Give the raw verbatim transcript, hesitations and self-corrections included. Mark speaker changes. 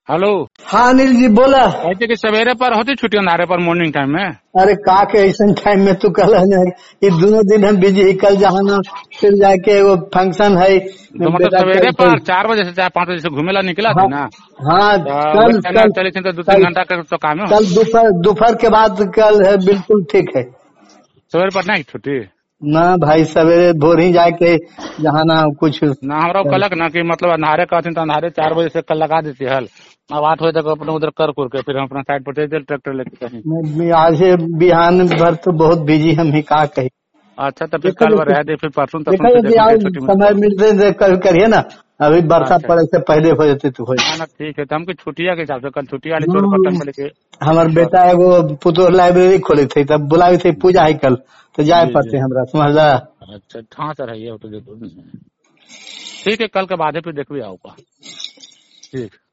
Speaker 1: Hello.
Speaker 2: हाँ अनिल जी बोला।
Speaker 1: कहते कि सवेरे पर होती छुट्टी अंधारे पर मॉर्निंग टाइम में।
Speaker 2: अरे का के ऐसा टाइम में तू कल है ये दोनों दिन हम बिजी। कल जहाँ फिर जाके वो फंक्शन है
Speaker 1: तो मतलब सवेरे पर चार बजे से चार पाँच बजे से घूमेला निकला थी ना।
Speaker 2: हाँ कल कल
Speaker 1: चले थे तो दो तीन घंटा का तो काम है।
Speaker 2: कल दोपहर दोपहर के बाद कल है बिल्कुल ठीक है।
Speaker 1: सवेरे पर नहीं छुट्टी
Speaker 2: ना भाई सवेरे भोर ही जाके जहाँ ना कुछ
Speaker 1: ना हमरा कलक ना कि मतलब अंधारे कहते तो अंधारे चार बजे से कल लगा देती हल। अब आठ बजे तक अपने उधर कर कुर के फिर हम अपना साइड पर चल ट्रैक्टर लेके कहीं।
Speaker 2: आज बिहान भर तो बहुत बिजी हम ही का कही।
Speaker 1: अच्छा तो फिर कल रह दे फिर परसों तक
Speaker 2: समय मिलते कल करिए ना। अभी बरसात पड़े से पहले हो जाते तो हो
Speaker 1: ना। ठीक है तो हमको छुट्टिया के हिसाब से कल छुट्टी वाली छोड़ पटन के
Speaker 2: हमारे बेटा एगो पुतो लाइब्रेरी खोले थे तब बुलाए थे पूजा है कल तो जाए पड़ते हमरा समझला।
Speaker 1: अच्छा हाँ सर है ये तो ठीक है कल के बाद फिर देखिए आओगा। ठीक।